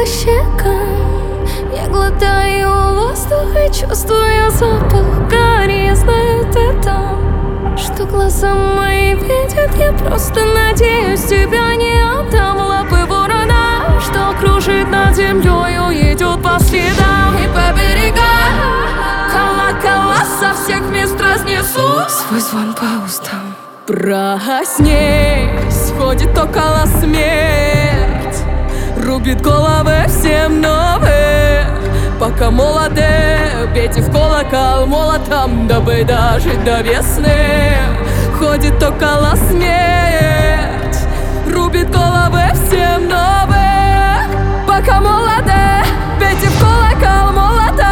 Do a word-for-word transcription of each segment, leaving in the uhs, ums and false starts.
щекам. Я глотаю воздух и чувствую запах гари. Я знаю, ты там, что глаза мои видят. Я просто надеюсь, тебя не отдам. Лапы ворона, что кружит над землей, идет по следам и по берегам. Колокола со всех мест разнесу свой звон по устам. Проснись, ходит около смерть, рубит головы всем новым. Пока молоды, бейте в колокол молотом, дабы дожить до весны. Ходит около смерть, рубит головы всем новым. Пока молоды, бейте в колокол молотом.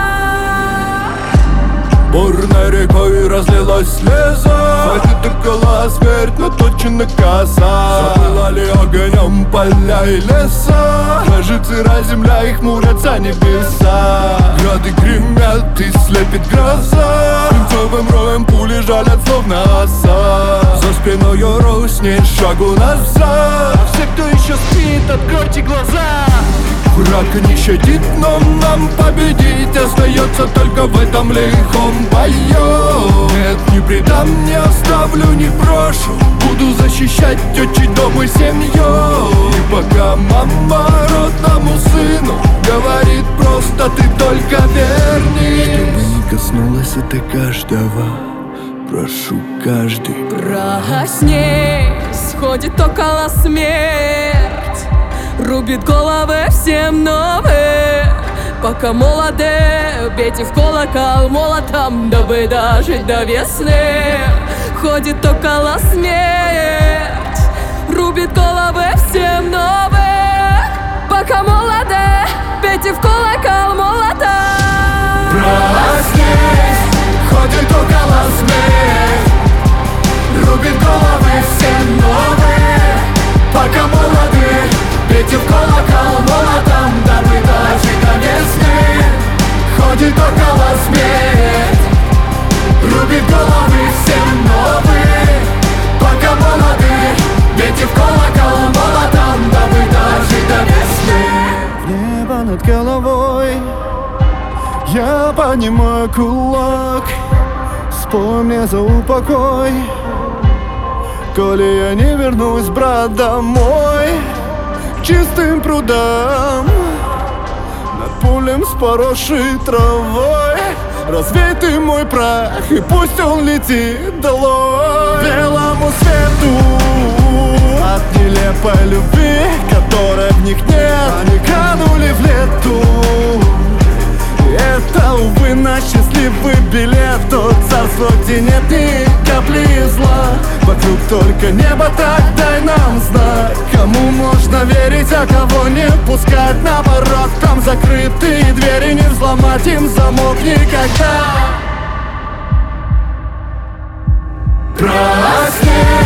Бурной рекой разлилась слеза, ходит около смерть, но точно коса. Запылали огнем поля и леса, дрожит сырая земля и хмурятся небеса. Грады гремят и слепит гроза, свинцовым роем пули жалят словно оса. За спиною русни шагу назад. Все, кто еще спит, откройте глаза. Враг не щадит, но нам победить остается только в этом лихом бою. Нет, не предам, не оставлю, не брошу, буду защищать отчий дом и семью. И пока мама родному сыну говорит просто: ты только верни. Чтобы не коснулась это каждого, прошу каждый. Проснись, ходит около смерть, рубит головы всем новым. Пока молоды, бейте в колокол молотом, дабы дожить до весны. Ходит около смерть, рубит головы всем новым. Пока молоды, бейте в колокол молотом. Проснись, ходит около смерть, рубит головы всем новым. Пока молоды, бейте в колокол молотом, дабы дожить до весны. Ходит около смерть, рубит головы всем новым. Пока молоды, бейте в колокол молотом, дабы дожить до весны. В небо над головой я поднимаю кулак, вспомни за упокой. Коли я не вернусь, брат, домой, к чистым прудам, над полем с поросшей травой, развей ты мой прах, и пусть он летит долой. Белому свету от нелепой любви, которой в них нет, они канули в лету. И это, увы, наш счастливый билет, тот царство, где нет ни капли зла. Вокруг только небо, так дай нам знать, кому можно верить, а кого не пускать. Наоборот, там закрытые двери, не взломать им замок никогда. Проснись.